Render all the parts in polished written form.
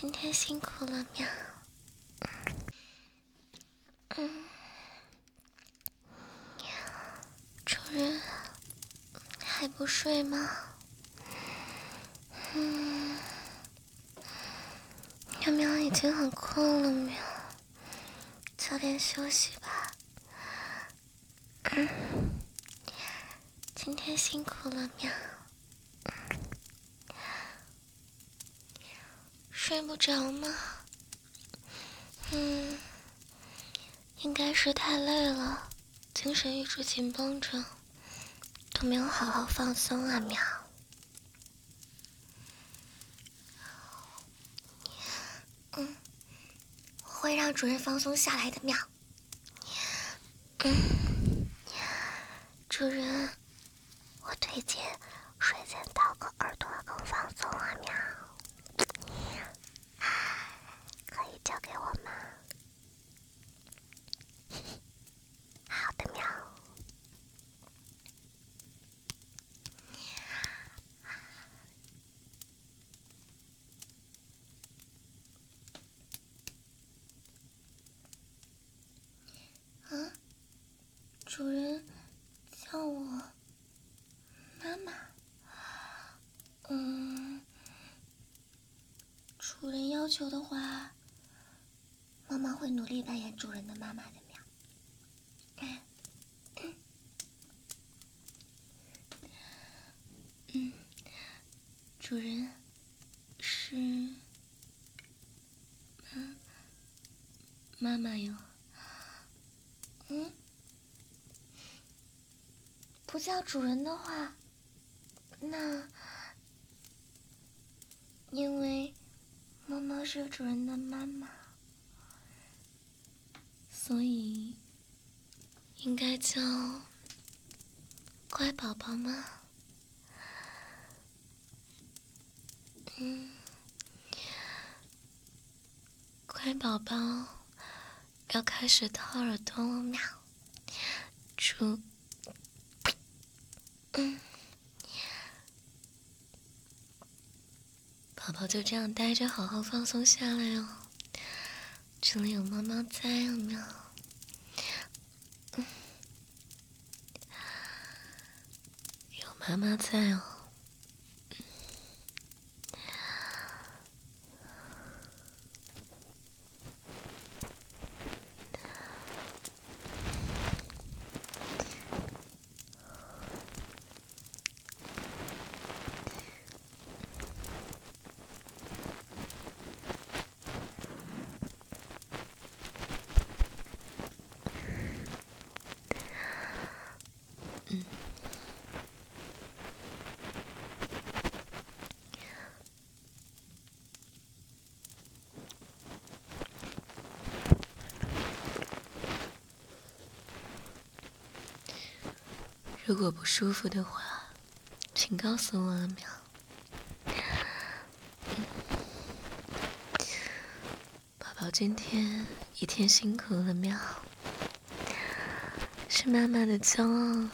今天辛苦了喵。主人还不睡吗？喵喵已经很困了喵，早点休息吧。今天辛苦了喵。睡不着吗？应该是太累了，精神一直紧绷着，都没有好好放松啊喵。我会让主人放松下来的喵。主人，我推荐睡前掏个耳朵更放松啊喵。可以交给我吗？好的喵。主人叫我妈妈。主人要求的话，妈妈会努力扮演主人的妈妈的喵。主人是妈妈哟。不叫主人的话，那因为妈妈是主人的妈妈，所以应该叫乖宝宝吗？乖宝宝要开始掏耳朵了喵。宝宝就这样待着，好好放松下来哦。这里有妈妈在啊喵。有妈妈在哦。如果不舒服的话，请告诉我啊喵。宝宝今天一天辛苦了喵，是妈妈的骄傲。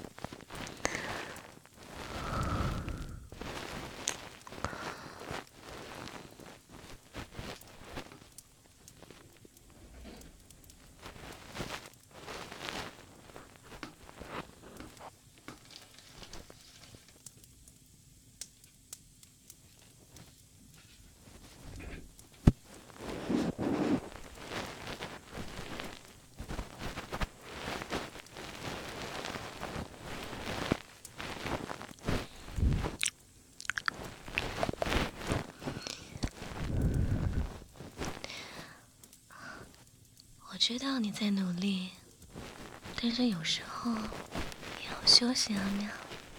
我知道你在努力，但是有时候也要休息啊喵。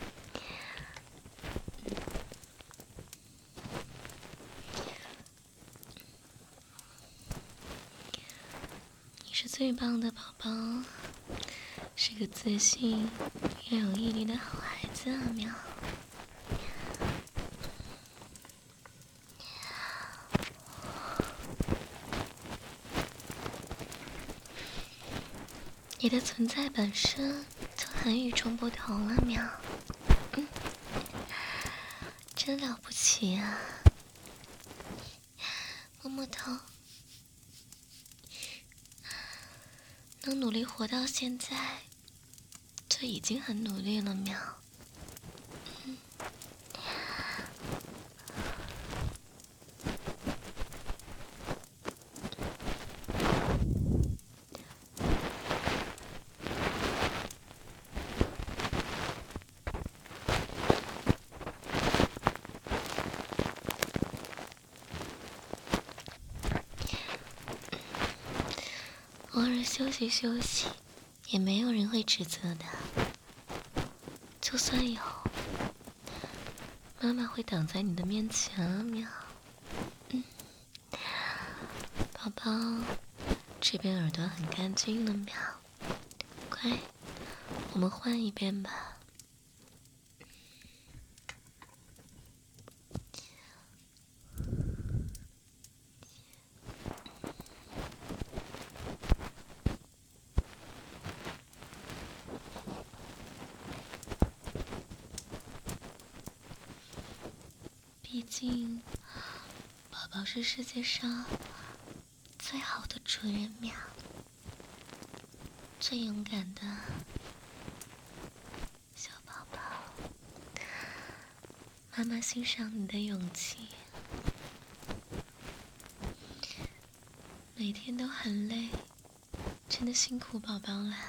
你是最棒的宝宝，是个自信又有毅力的好孩子啊喵。你的存在本身就很与众不同了喵。真了不起啊。 么疼，能努力活到现在，就已经很努力了，喵。偶尔休息休息，也没有人会指责的。就算有，妈妈会挡在你的面前啊，喵。宝宝，这边耳朵很干净了，喵。快，我们换一边吧。毕竟，宝宝是世界上最好的主人喵，最勇敢的小宝宝。妈妈欣赏你的勇气。每天都很累，真的辛苦宝宝了。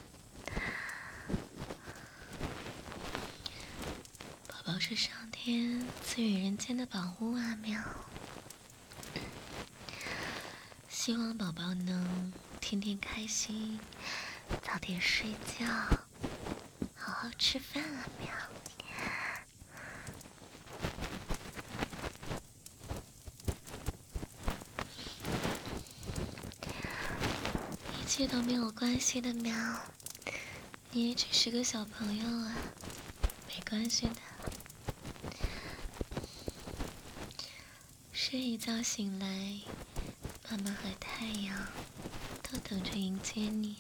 宝宝是上天赐予人间的宝物啊，喵。希望宝宝能天天开心，早点睡觉，好好吃饭啊，喵。一切都没有关系的，喵。你也只是个小朋友啊，没关系的。睡一觉醒来，妈妈和太阳都等着迎接你。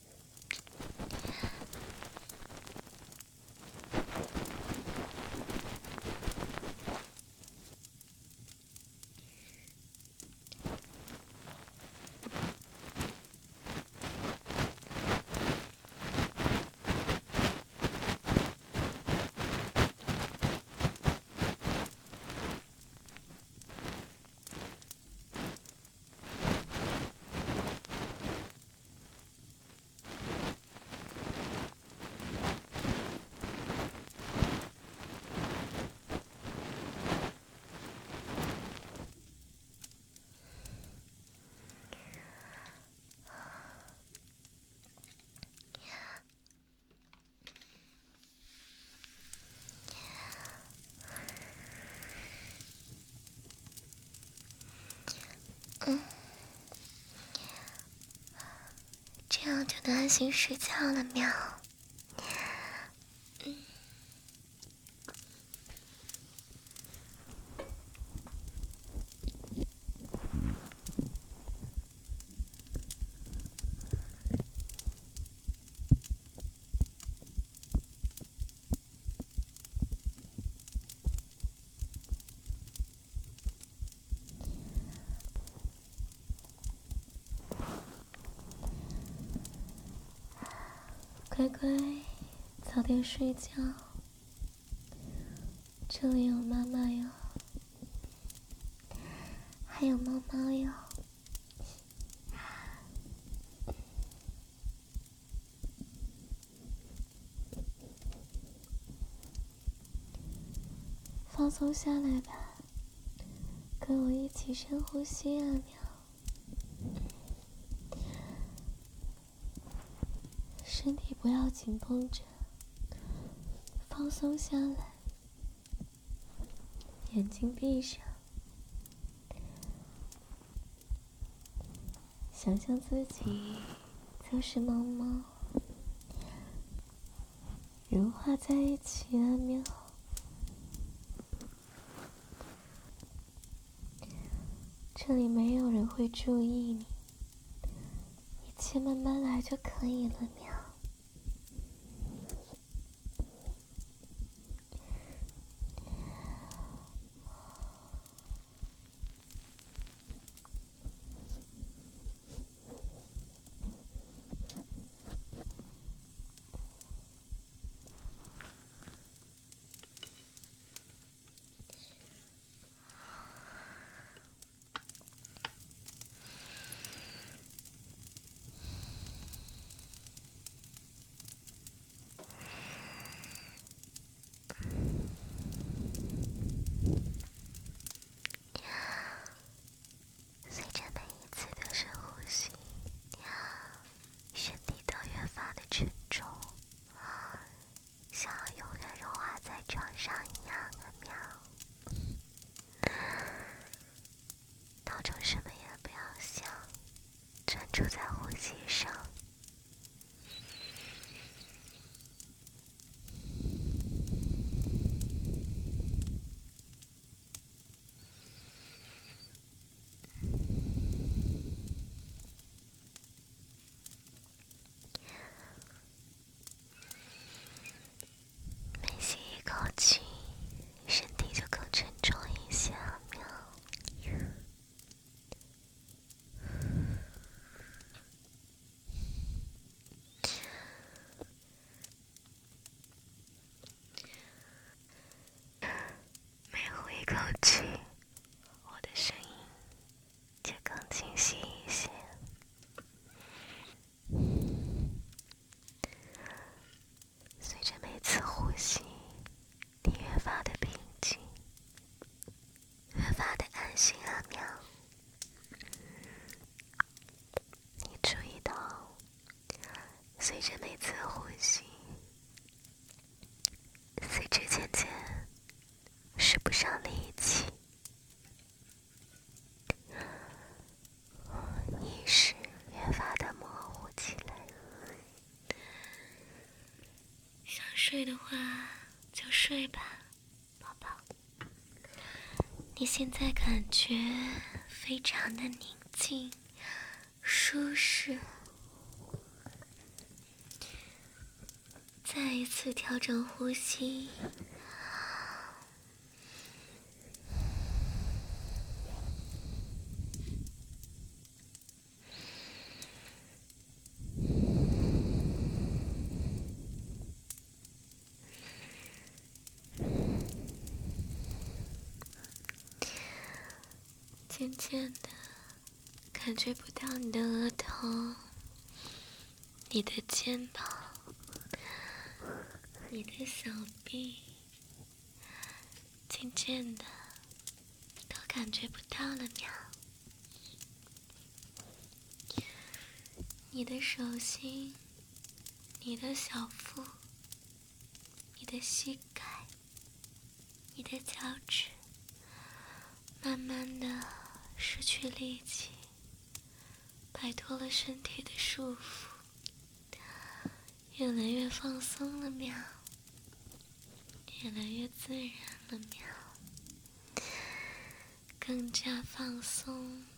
这样就能安心睡觉了，喵。乖乖，早点睡觉。这里有妈妈哟，还有猫猫哟。放松下来吧，跟我一起深呼吸啊，喵。身体不要紧绷着，放松下来，眼睛闭上，想象自己就是猫猫，融化在一起了，喵。这里没有人会注意你，一切慢慢来就可以了，喵。 注在呼吸上。每吸一口气，身体就更沉重一些了，喵。每呼一口气，我的声音就更清晰一些。随着每次呼吸，你越发的平静，越发的安心啊，喵。你注意到，随着每次呼吸，四肢渐渐使不上力气，意识越发的模糊起来。想睡的话就睡吧，宝宝。你现在感觉非常的宁静、舒适。再一次调整呼吸，渐渐的感觉不到你的额头、你的肩膀、你的小臂，渐渐的都感觉不到了喵。你的手心、你的小腹、你的膝盖、你的脚趾，慢慢的失去力气，摆脱了身体的束缚，越来越放松了喵，越来越自然了喵，更加放松，